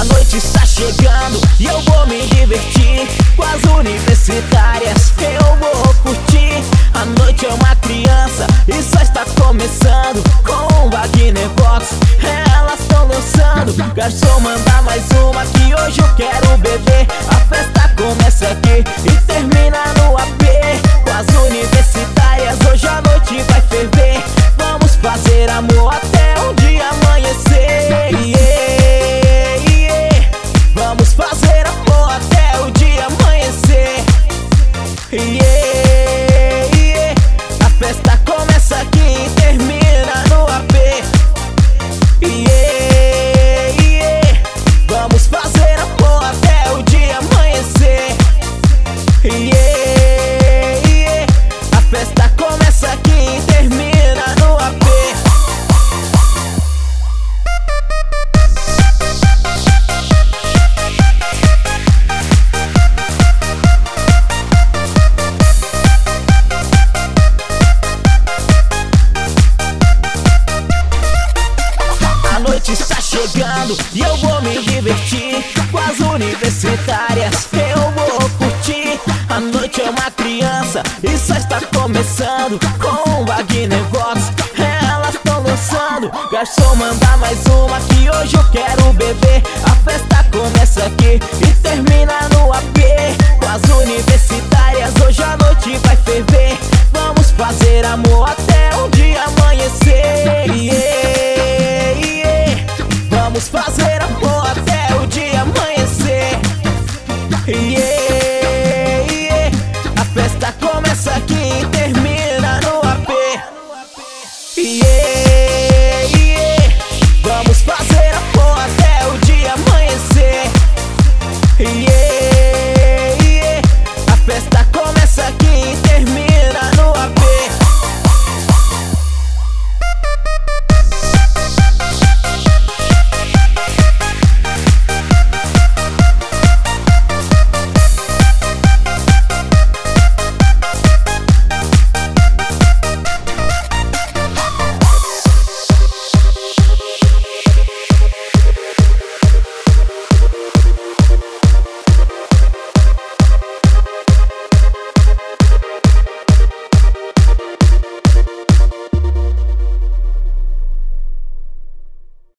noite está chegando e eu vou me divertir com as universitárias, eu vou curtir. A noite é uma criança e só está começando. Com o Wagner Box, elas estão dançando. Garçom, manda mais uma que hoje eu quero beber. A festa começa aqui e termina no AP. Com as universitárias hoje a noite vai ferver. Vamos fazer amor até o dia amanhecer. Vamos fazer amor até o dia amanhecer. A festa começa aqui e termina no AP. Vamos fazer amor até o dia amanhecer. A festa começa aqui e termina no AP. Está chegando e eu vou me divertir com as universitárias, eu vou curtir. A noite é uma criança e só está começando. Com o Wagner Vox, elas estão dançando. Garçom, manda mais uma que hoje eu quero beber. A festa começa aqui